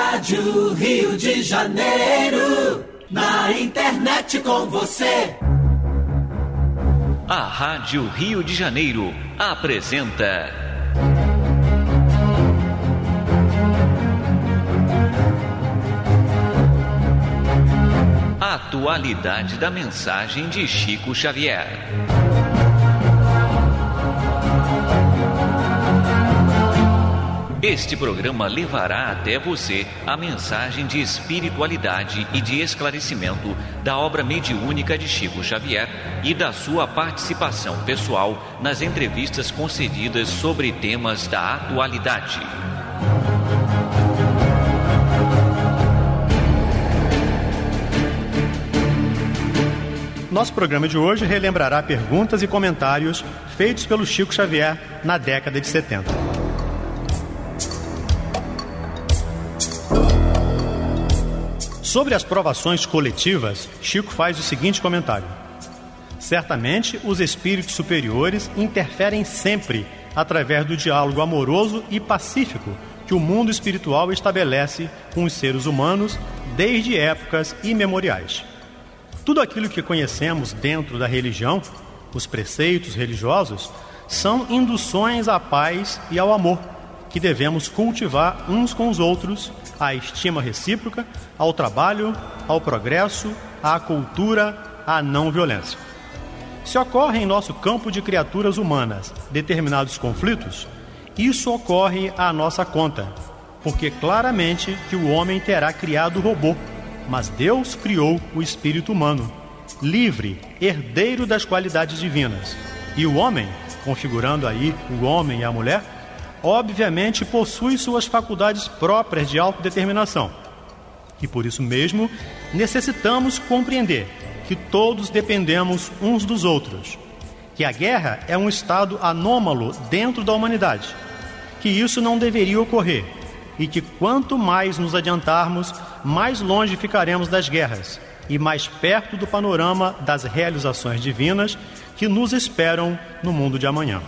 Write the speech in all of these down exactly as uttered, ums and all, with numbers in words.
Rádio Rio de Janeiro, na internet com você. A Rádio Rio de Janeiro apresenta a atualidade da mensagem de Chico Xavier. Este programa levará até você a mensagem de espiritualidade e de esclarecimento da obra mediúnica de Chico Xavier e da sua participação pessoal nas entrevistas concedidas sobre temas da atualidade. Nosso programa de hoje relembrará perguntas e comentários feitos pelo Chico Xavier na década de setenta. Sobre as provações coletivas, Chico faz o seguinte comentário: certamente os espíritos superiores interferem sempre através do diálogo amoroso e pacífico que o mundo espiritual estabelece com os seres humanos desde épocas imemoriais. Tudo aquilo que conhecemos dentro da religião, os preceitos religiosos, são induções à paz e ao amor, que devemos cultivar uns com os outros, à estima recíproca, ao trabalho, ao progresso, à cultura, à não violência. Se ocorre em nosso campo de criaturas humanas determinados conflitos, isso ocorre à nossa conta, porque claramente que o homem terá criado o robô, mas Deus criou o espírito humano, livre, herdeiro das qualidades divinas. E o homem, configurando aí o homem e a mulher, obviamente possui suas faculdades próprias de autodeterminação. E por isso mesmo necessitamos compreender que todos dependemos uns dos outros, que a guerra é um estado anômalo dentro da humanidade, que isso não deveria ocorrer e que quanto mais nos adiantarmos, mais longe ficaremos das guerras e mais perto do panorama das realizações divinas que nos esperam no mundo de amanhã.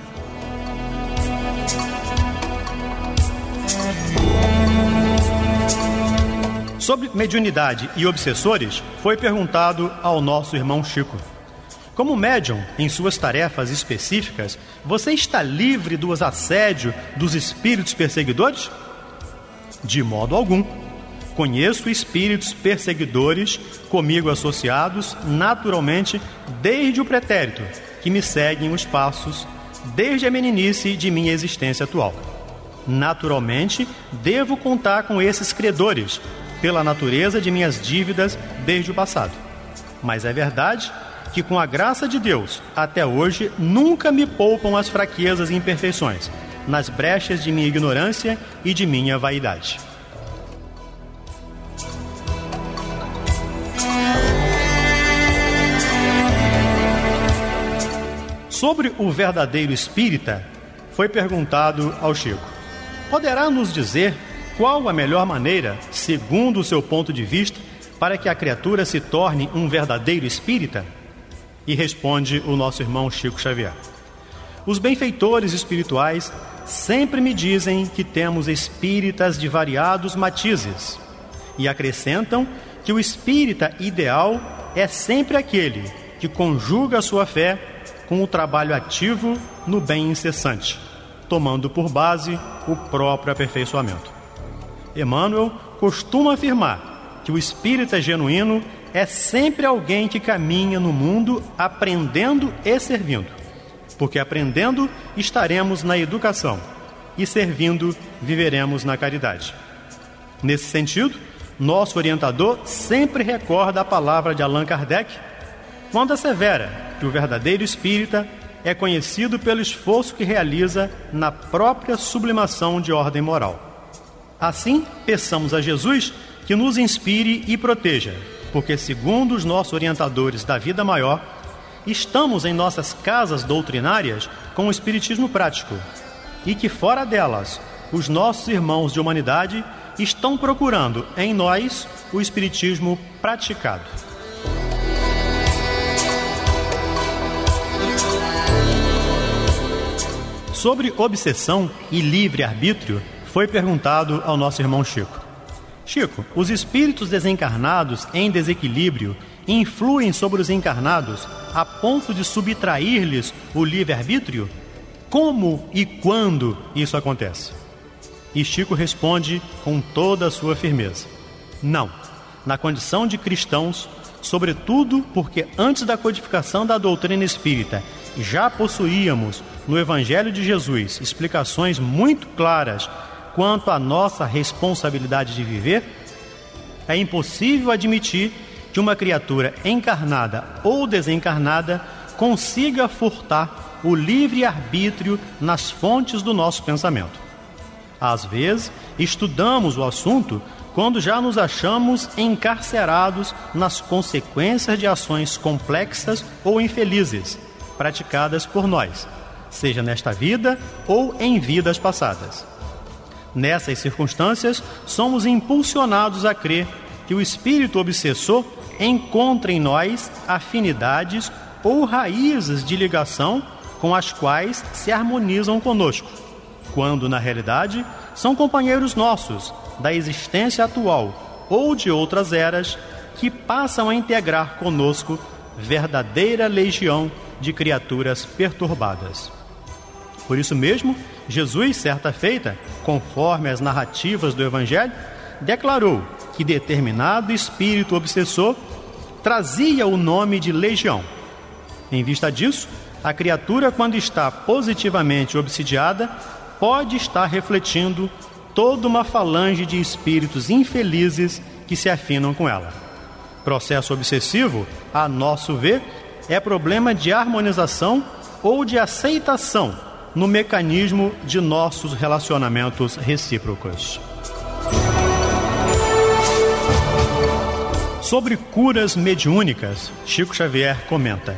Sobre mediunidade e obsessores, foi perguntado ao nosso irmão Chico: como médium, em suas tarefas específicas, você está livre dos assédios dos espíritos perseguidores? De modo algum. Conheço espíritos perseguidores comigo associados, naturalmente, desde o pretérito, que me seguem os passos, desde a meninice de minha existência atual. Naturalmente, devo contar com esses credores, pela natureza de minhas dívidas desde o passado. Mas é verdade que, com a graça de Deus, até hoje, nunca me poupam as fraquezas e imperfeições, nas brechas de minha ignorância e de minha vaidade. Sobre o verdadeiro espírita, foi perguntado ao Chico: poderá nos dizer qual a melhor maneira, segundo o seu ponto de vista, para que a criatura se torne um verdadeiro espírita? E responde o nosso irmão Chico Xavier: os benfeitores espirituais sempre me dizem que temos espíritas de variados matizes, e acrescentam que o espírita ideal é sempre aquele que conjuga a sua fé com o trabalho ativo no bem incessante, tomando por base o próprio aperfeiçoamento. Emmanuel costuma afirmar que o espírita genuíno é sempre alguém que caminha no mundo aprendendo e servindo, porque aprendendo estaremos na educação e servindo viveremos na caridade. Nesse sentido, nosso orientador sempre recorda a palavra de Allan Kardec, quando assevera que o verdadeiro espírita é conhecido pelo esforço que realiza na própria sublimação de ordem moral. Assim, peçamos a Jesus que nos inspire e proteja, porque, segundo os nossos orientadores da vida maior, estamos em nossas casas doutrinárias com o espiritismo prático, e que fora delas, os nossos irmãos de humanidade estão procurando em nós o espiritismo praticado. Sobre obsessão e livre-arbítrio, foi perguntado ao nosso irmão Chico: Chico, os espíritos desencarnados em desequilíbrio influem sobre os encarnados a ponto de subtrair-lhes o livre-arbítrio? Como e quando isso acontece? E Chico responde com toda a sua firmeza: não, na condição de cristãos, sobretudo porque antes da codificação da doutrina espírita já possuíamos no Evangelho de Jesus explicações muito claras quanto à nossa responsabilidade de viver, é impossível admitir que uma criatura encarnada ou desencarnada consiga furtar o livre-arbítrio nas fontes do nosso pensamento. Às vezes, estudamos o assunto quando já nos achamos encarcerados nas consequências de ações complexas ou infelizes, praticadas por nós, seja nesta vida ou em vidas passadas. Nessas circunstâncias, somos impulsionados a crer que o espírito obsessor encontra em nós afinidades ou raízes de ligação com as quais se harmonizam conosco, quando, na realidade, são companheiros nossos da existência atual ou de outras eras que passam a integrar conosco verdadeira legião de criaturas perturbadas. Por isso mesmo, Jesus, certa feita, conforme as narrativas do Evangelho, declarou que determinado espírito obsessor trazia o nome de legião. Em vista disso, a criatura, quando está positivamente obsidiada, pode estar refletindo toda uma falange de espíritos infelizes que se afinam com ela. Processo obsessivo, a nosso ver, é problema de harmonização ou de aceitação no mecanismo de nossos relacionamentos recíprocos. Sobre curas mediúnicas, Chico Xavier comenta: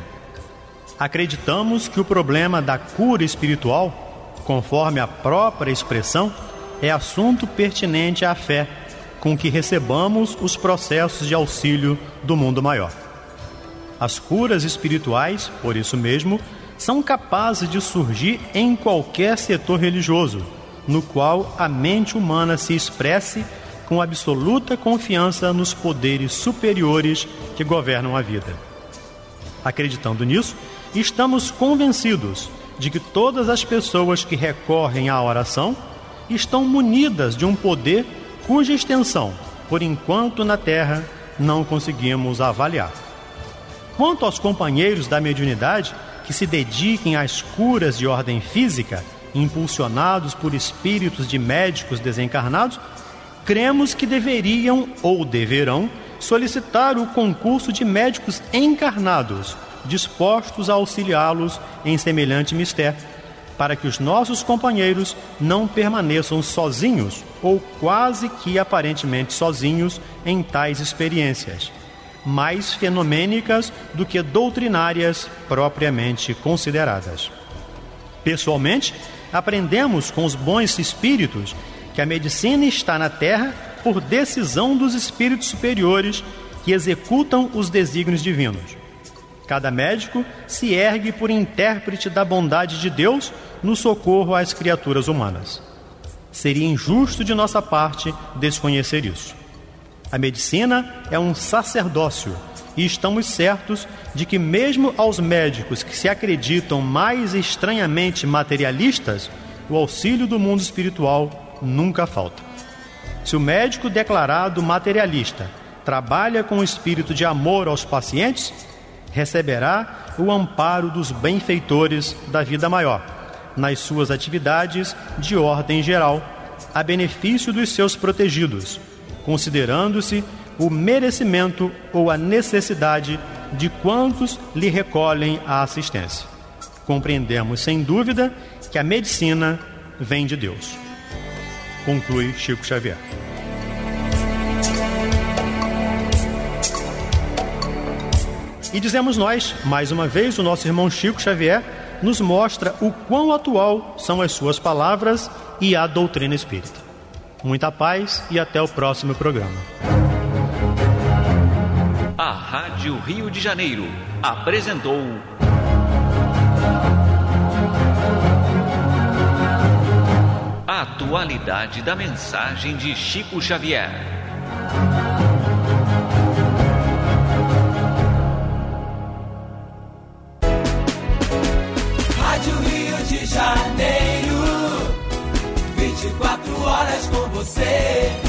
acreditamos que o problema da cura espiritual, conforme a própria expressão, é assunto pertinente à fé com que recebamos os processos de auxílio do mundo maior. As curas espirituais, por isso mesmo, são capazes de surgir em qualquer setor religioso, no qual a mente humana se expresse com absoluta confiança nos poderes superiores que governam a vida. Acreditando nisso, estamos convencidos de que todas as pessoas que recorrem à oração estão munidas de um poder cuja extensão, por enquanto na Terra, não conseguimos avaliar. Quanto aos companheiros da mediunidade que se dediquem às curas de ordem física, impulsionados por espíritos de médicos desencarnados, cremos que deveriam ou deverão solicitar o concurso de médicos encarnados, dispostos a auxiliá-los em semelhante mistério, para que os nossos companheiros não permaneçam sozinhos ou quase que aparentemente sozinhos em tais experiências, mais fenomênicas do que doutrinárias propriamente consideradas. Pessoalmente, aprendemos com os bons espíritos que a medicina está na Terra por decisão dos espíritos superiores que executam os desígnios divinos. Cada médico se ergue por intérprete da bondade de Deus no socorro às criaturas humanas. Seria injusto de nossa parte desconhecer isso. A medicina é um sacerdócio e estamos certos de que mesmo aos médicos que se acreditam mais estranhamente materialistas, o auxílio do mundo espiritual nunca falta. Se o médico declarado materialista trabalha com o espírito de amor aos pacientes, receberá o amparo dos benfeitores da vida maior, nas suas atividades de ordem geral, a benefício dos seus protegidos, considerando-se o merecimento ou a necessidade de quantos lhe recolhem a assistência. Compreendemos, sem dúvida, que a medicina vem de Deus. Conclui Chico Xavier. E dizemos nós, mais uma vez, o nosso irmão Chico Xavier nos mostra o quão atual são as suas palavras e a doutrina espírita. Muita paz e até o próximo programa. A Rádio Rio de Janeiro apresentou a atualidade da mensagem de Chico Xavier. vinte e quatro horas com você.